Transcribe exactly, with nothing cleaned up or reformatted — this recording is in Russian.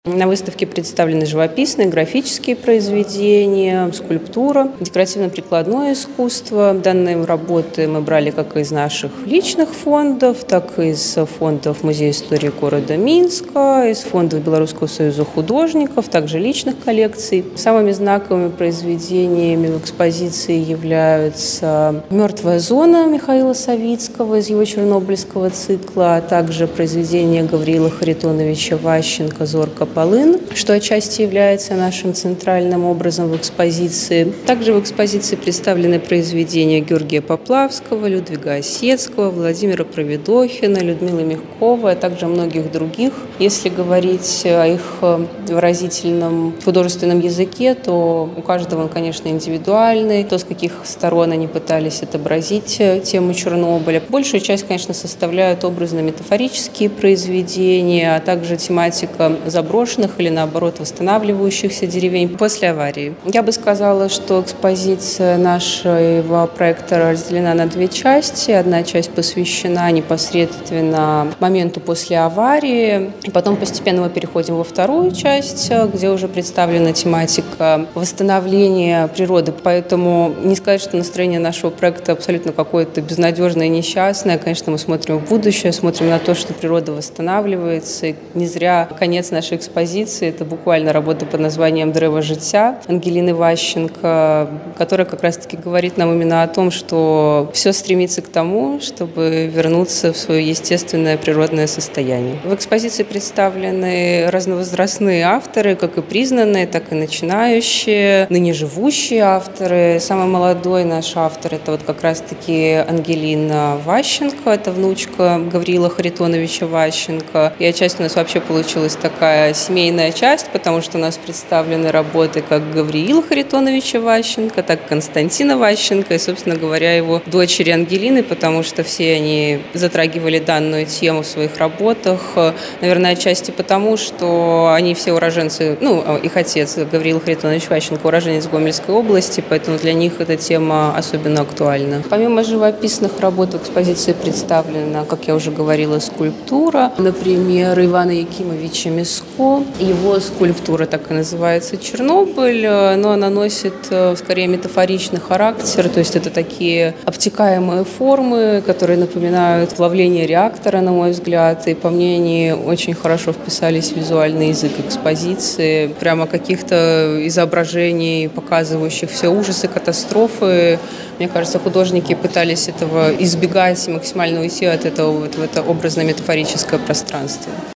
На выставке представлены живописные, графические произведения, скульптура, декоративно-прикладное искусство. Данные работы мы брали как из наших личных фондов, так и из фондов Музея истории города Минска, из фондов Белорусского союза художников, также личных коллекций. Самыми знаковыми произведениями в экспозиции являются «Мертвая зона» Михаила Савицкого из его чернобыльского цикла, а также произведения Гавриила Харитоновича Ващенко «Зорко полын», что отчасти является нашим центральным образом в экспозиции. Также в экспозиции представлены произведения Георгия Поплавского, Людвига Осетского, Владимира Провидохина, Людмилы Мягковой, а также многих других. Если говорить о их выразительном художественном языке, то у каждого он, конечно, индивидуальный. То, с каких сторон они пытались отобразить тему Чернобыля. Большую часть, конечно, составляют образно-метафорические произведения, а также тематика заброшенных или, наоборот, восстанавливающихся деревень после аварии. Я бы сказала, что экспозиция нашего проекта разделена на две части. Одна часть посвящена непосредственно моменту после аварии, и потом постепенно мы переходим во вторую часть, где уже представлена тематика восстановления природы. Поэтому не сказать, что настроение нашего проекта абсолютно какое-то безнадежное и несчастное. Конечно, мы смотрим в будущее, смотрим на то, что природа восстанавливается. И не зря конец нашей экспозиции Экспозиции. Это буквально работа под названием «Древо життя» Ангелины Ващенко, которая как раз-таки говорит нам именно о том, что все стремится к тому, чтобы вернуться в свое естественное природное состояние. В экспозиции представлены разновозрастные авторы, как и признанные, так и начинающие, ныне живущие авторы. Самый молодой наш автор — это вот как раз-таки Ангелина Ващенко, это внучка Гавриила Харитоновича Ващенко. И отчасти у нас вообще получилась такая семейная часть, потому что у нас представлены работы как Гавриила Харитоновича Ващенко, так и Константина Ващенко и, собственно говоря, его дочери Ангелины, потому что все они затрагивали данную тему в своих работах. Наверное, отчасти потому, что они все уроженцы, ну, их отец Гавриил Харитонович Ващенко уроженец Гомельской области, поэтому для них эта тема особенно актуальна. Помимо живописных работ в экспозиции представлена, как я уже говорила, скульптура, например, Ивана Якимовича Миско. Его скульптура так и называется «Чернобыль», но она носит скорее метафоричный характер, то есть это такие обтекаемые формы, которые напоминают плавление реактора, на мой взгляд, и по мне они очень хорошо вписались в визуальный язык экспозиции. Прямо каких-то изображений, показывающих все ужасы катастрофы. Мне кажется, художники пытались этого избегать и максимально уйти от этого вот в это образно-метафорическое пространство.